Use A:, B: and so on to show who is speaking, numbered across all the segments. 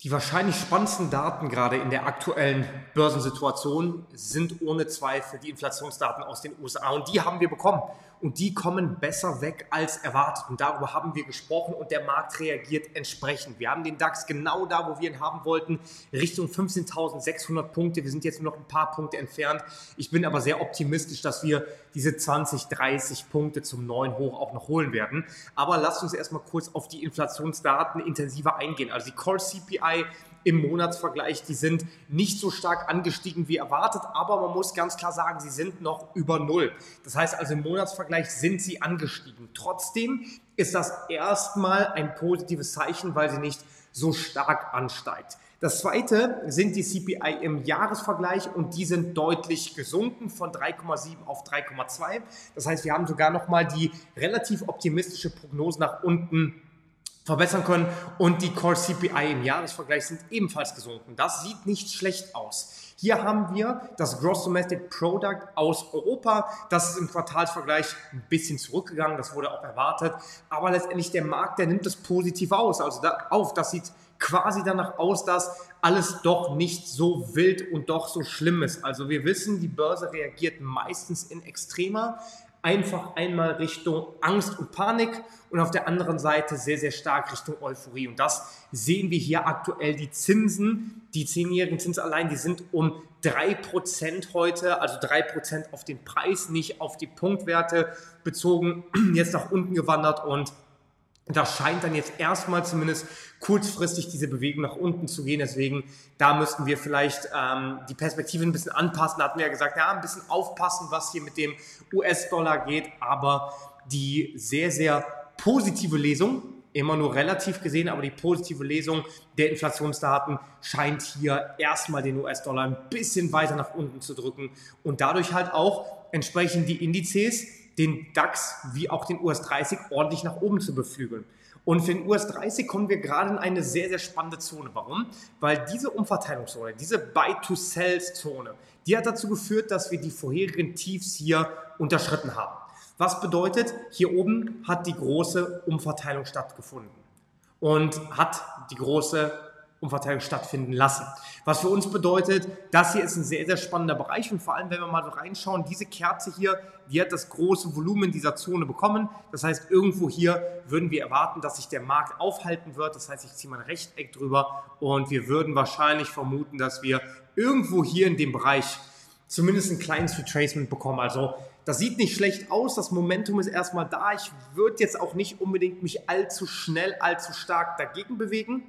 A: Die wahrscheinlich spannendsten Daten gerade in der aktuellen Börsensituation sind ohne Zweifel die Inflationsdaten aus den USA. Und die haben wir bekommen. Und die kommen besser weg als erwartet. Und darüber haben wir gesprochen und der Markt reagiert entsprechend. Wir haben den DAX genau da, wo wir ihn haben wollten, Richtung 15.600 Punkte. Wir sind jetzt nur noch ein paar Punkte entfernt. Ich bin aber sehr optimistisch, dass wir diese 20, 30 Punkte zum neuen Hoch auch noch holen werden. Aber lasst uns erstmal kurz auf die Inflationsdaten intensiver eingehen. Also die Core CPI im Monatsvergleich, die sind nicht so stark angestiegen wie erwartet, aber man muss ganz klar sagen, sie sind noch über Null. Das heißt also im Monatsvergleich sind sie angestiegen. Trotzdem ist das erstmal ein positives Zeichen, weil sie nicht so stark ansteigt. Das zweite sind die CPI im Jahresvergleich und die sind deutlich gesunken von 3,7 auf 3,2. Das heißt, wir haben sogar nochmal die relativ optimistische Prognose nach unten verbessern können und die Core CPI im Jahresvergleich sind ebenfalls gesunken. Das sieht nicht schlecht aus. Hier haben wir das Gross Domestic Product aus Europa. Das ist im Quartalsvergleich ein bisschen zurückgegangen, das wurde auch erwartet. Aber letztendlich der Markt, der nimmt es positiv aus. Also das sieht quasi danach aus, dass alles doch nicht so wild und doch so schlimm ist. Also wir wissen, die Börse reagiert meistens in Extremer. Einfach einmal Richtung Angst und Panik und auf der anderen Seite sehr, sehr stark Richtung Euphorie. Und das sehen wir hier aktuell. Die Zinsen, die 10-jährigen Zinsanleihen, die sind um 3% heute, also 3% auf den Preis, nicht auf die Punktwerte bezogen, jetzt nach unten gewandert und da scheint dann jetzt erstmal zumindest kurzfristig diese Bewegung nach unten zu gehen. Deswegen, da müssten wir vielleicht die Perspektive ein bisschen anpassen. Da hatten wir ja gesagt, ja, ein bisschen aufpassen, was hier mit dem US-Dollar geht. Aber die sehr, sehr positive Lesung, immer nur relativ gesehen, aber die positive Lesung der Inflationsdaten scheint hier erstmal den US-Dollar ein bisschen weiter nach unten zu drücken. Und dadurch halt auch entsprechend die Indizes, den DAX wie auch den US 30 ordentlich nach oben zu beflügeln. Und für den US 30 kommen wir gerade in eine sehr, sehr spannende Zone. Warum? Weil diese Umverteilungszone, diese Buy-to-Sell-Zone, die hat dazu geführt, dass wir die vorherigen Tiefs hier unterschritten haben. Was bedeutet, hier oben hat die große Umverteilung stattgefunden und hat die große Umverteilung stattfinden lassen. Was für uns bedeutet, das hier ist ein sehr, sehr spannender Bereich und vor allem, wenn wir mal so reinschauen, diese Kerze hier, die hat das große Volumen dieser Zone bekommen. Das heißt, irgendwo hier würden wir erwarten, dass sich der Markt aufhalten wird. Das heißt, ich ziehe mal ein Rechteck drüber und wir würden wahrscheinlich vermuten, dass wir irgendwo hier in dem Bereich zumindest ein kleines Retracement bekommen. Also das sieht nicht schlecht aus, das Momentum ist erstmal da. Ich würde jetzt auch nicht unbedingt mich allzu schnell, allzu stark dagegen bewegen.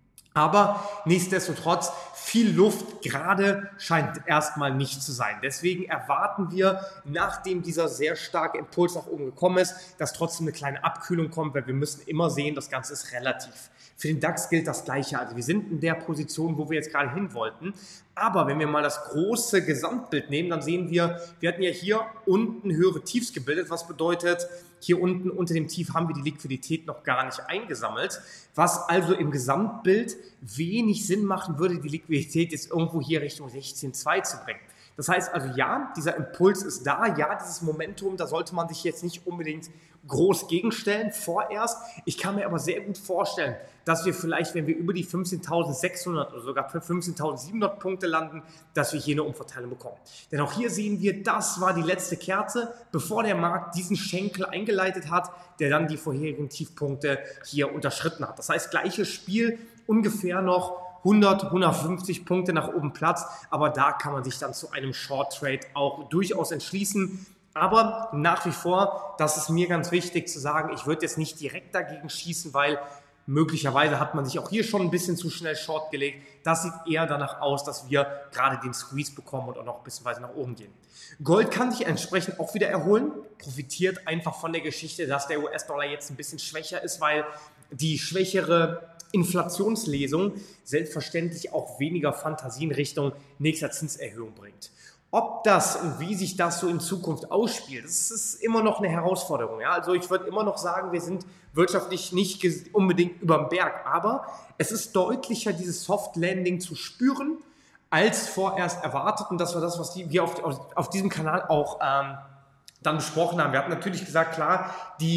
A: Aber nichtsdestotrotz, viel Luft gerade scheint erstmal nicht zu sein. Deswegen erwarten wir, nachdem dieser sehr starke Impuls nach oben gekommen ist, dass trotzdem eine kleine Abkühlung kommt, weil wir müssen immer sehen, das Ganze ist relativ. Für den DAX gilt das Gleiche. Also wir sind in der Position, wo wir jetzt gerade hin wollten. Aber wenn wir mal das große Gesamtbild nehmen, dann sehen wir hatten ja hier unten höhere Tiefs gebildet, was bedeutet, hier unten unter dem Tief haben wir die Liquidität noch gar nicht eingesammelt, was also im Gesamtbild wenig Sinn machen würde, die Liquidität jetzt irgendwo hier Richtung 16,2 zu bringen. Das heißt also, ja, dieser Impuls ist da, ja, dieses Momentum, da sollte man sich jetzt nicht unbedingt groß gegenstellen, vorerst. Ich kann mir aber sehr gut vorstellen, dass wir vielleicht, wenn wir über die 15.600 oder sogar 15.700 Punkte landen, dass wir hier eine Umverteilung bekommen. Denn auch hier sehen wir, das war die letzte Kerze, bevor der Markt diesen Schenkel eingeleitet hat, der dann die vorherigen Tiefpunkte hier unterschritten hat. Das heißt, gleiches Spiel, ungefähr noch 100, 150 Punkte nach oben Platz, aber da kann man sich dann zu einem Short Trade auch durchaus entschließen. Aber nach wie vor, das ist mir ganz wichtig zu sagen, ich würde jetzt nicht direkt dagegen schießen, weil möglicherweise hat man sich auch hier schon ein bisschen zu schnell Short gelegt. Das sieht eher danach aus, dass wir gerade den Squeeze bekommen und auch noch ein bisschen weiter nach oben gehen. Gold kann sich entsprechend auch wieder erholen, profitiert einfach von der Geschichte, dass der US-Dollar jetzt ein bisschen schwächer ist, weil die schwächere Inflationslesung selbstverständlich auch weniger Fantasie in Richtung nächster Zinserhöhung bringt. Ob das und wie sich das so in Zukunft ausspielt, das ist immer noch eine Herausforderung. Ja? Also ich würde immer noch sagen, wir sind wirtschaftlich nicht unbedingt über dem Berg, aber es ist deutlicher, dieses Soft Landing zu spüren, als vorerst erwartet. Und das war das, was wir auf diesem Kanal auch dann besprochen haben. Wir hatten natürlich gesagt, klar, die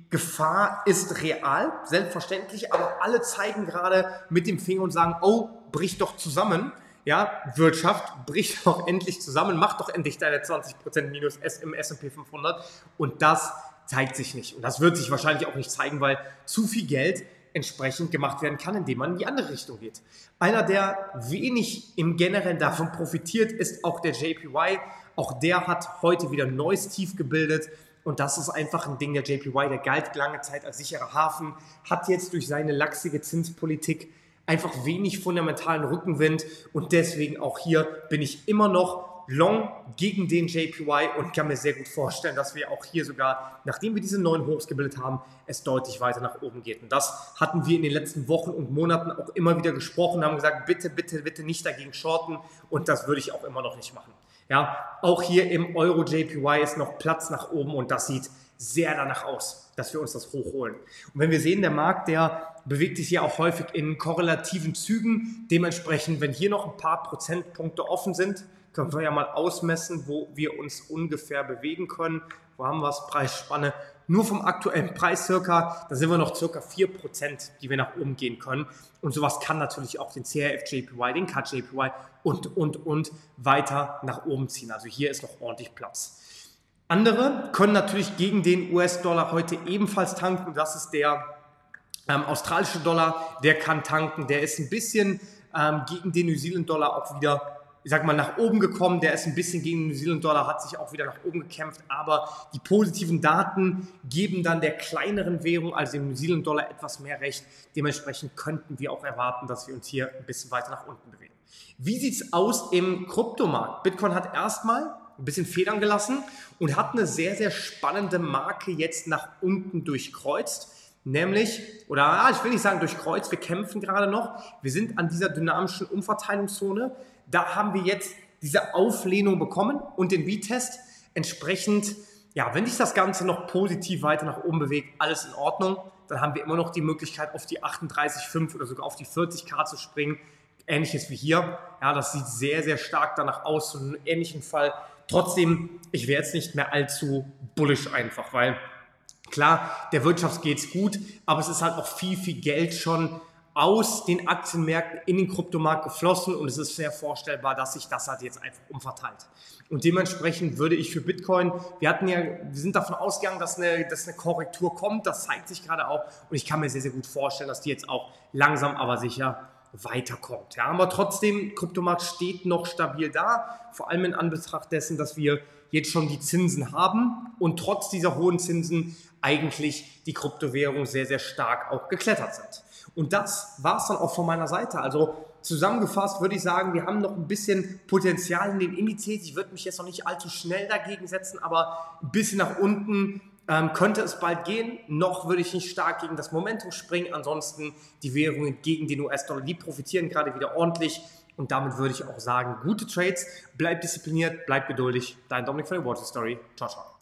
A: Gefahr ist real, selbstverständlich, aber alle zeigen gerade mit dem Finger und sagen, oh, brich doch zusammen. Ja, Wirtschaft, brich doch endlich zusammen, mach doch endlich deine 20% Minus im S&P 500 und das zeigt sich nicht. Und das wird sich wahrscheinlich auch nicht zeigen, weil zu viel Geld entsprechend gemacht werden kann, indem man in die andere Richtung geht. Einer, der wenig im Generellen davon profitiert, ist auch der JPY. Auch der hat heute wieder ein neues Tief gebildet. Und das ist einfach ein Ding, der JPY, der galt lange Zeit als sicherer Hafen, hat jetzt durch seine lachsige Zinspolitik einfach wenig fundamentalen Rückenwind und deswegen auch hier bin ich immer noch long gegen den JPY und kann mir sehr gut vorstellen, dass wir auch hier sogar, nachdem wir diese neuen Hochs gebildet haben, es deutlich weiter nach oben geht. Und das hatten wir in den letzten Wochen und Monaten auch immer wieder gesprochen, haben gesagt, bitte, bitte, bitte nicht dagegen shorten und das würde ich auch immer noch nicht machen. Ja, auch hier im Euro JPY ist noch Platz nach oben und das sieht sehr danach aus, dass wir uns das hochholen. Und wenn wir sehen, der Markt, der bewegt sich ja auch häufig in korrelativen Zügen. Dementsprechend, wenn hier noch ein paar Prozentpunkte offen sind, können wir ja mal ausmessen, wo wir uns ungefähr bewegen können. Wo haben wir es? Preisspanne. Nur vom aktuellen Preis circa, da sind wir noch circa 4%, die wir nach oben gehen können. Und sowas kann natürlich auch den CRF JPY, den CAD JPY und weiter nach oben ziehen. Also hier ist noch ordentlich Platz. Andere können natürlich gegen den US-Dollar heute ebenfalls tanken. Das ist der australische Dollar, der kann tanken. Der ist ein bisschen gegen den New Zealand-Dollar auch wieder, ich sag mal, nach oben gekommen. Der ist ein bisschen gegen den New Zealand-Dollar, hat sich auch wieder nach oben gekämpft. Aber die positiven Daten geben dann der kleineren Währung, also dem New Zealand-Dollar, etwas mehr Recht. Dementsprechend könnten wir auch erwarten, dass wir uns hier ein bisschen weiter nach unten bewegen. Wie sieht es aus im Kryptomarkt? Bitcoin hat erstmal ein bisschen Federn gelassen und hat eine sehr, sehr spannende Marke jetzt nach unten durchkreuzt. Nämlich, oder ich will nicht sagen durchkreuzt, wir kämpfen gerade noch. Wir sind an dieser dynamischen Umverteilungszone. Da haben wir jetzt diese Auflehnung bekommen und den Retest. Entsprechend, ja, wenn sich das Ganze noch positiv weiter nach oben bewegt, alles in Ordnung. Dann haben wir immer noch die Möglichkeit, auf die 38,5 oder sogar auf die 40k zu springen. Ähnliches wie hier. Ja, das sieht sehr, sehr stark danach aus, so einen ähnlichen Fall. Trotzdem, ich wäre jetzt nicht mehr allzu bullish einfach, weil klar, der Wirtschaft geht's gut, aber es ist halt auch viel, viel Geld schon aus den Aktienmärkten in den Kryptomarkt geflossen und es ist sehr vorstellbar, dass sich das halt jetzt einfach umverteilt. Und dementsprechend würde ich für Bitcoin, wir sind davon ausgegangen, dass eine Korrektur kommt, das zeigt sich gerade auch und ich kann mir sehr, sehr gut vorstellen, dass die jetzt auch langsam, aber sicher weiterkommt. Ja, aber trotzdem, Kryptomarkt steht noch stabil da, vor allem in Anbetracht dessen, dass wir jetzt schon die Zinsen haben und trotz dieser hohen Zinsen eigentlich die Kryptowährungen sehr, sehr stark auch geklettert sind. Und das war es dann auch von meiner Seite. Also zusammengefasst würde ich sagen, wir haben noch ein bisschen Potenzial in den Indizes. Ich würde mich jetzt noch nicht allzu schnell dagegen setzen, aber ein bisschen nach unten könnte es bald gehen. Noch würde ich nicht stark gegen das Momentum springen. Ansonsten die Währungen gegen den US-Dollar, die profitieren gerade wieder ordentlich. Und damit würde ich auch sagen, gute Trades, bleib diszipliniert, bleib geduldig. Dein Dominik von der Wall Street Story. Ciao, ciao.